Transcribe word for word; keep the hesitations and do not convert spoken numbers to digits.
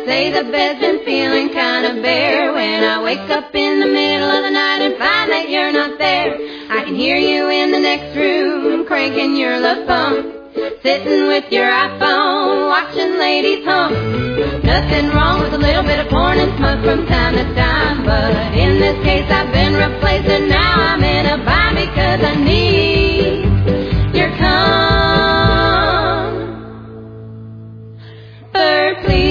say the bed's been feeling kinda bare. When I wake up in the middle of the night and find that you're not there, I can hear you in the next room cranking your love phone, sitting with your iPhone watching ladies hump. Nothing wrong with a little bit of porn and smoke from time to time, but in this case I've been replaced and now I'm in a bind because I need your comfort, please.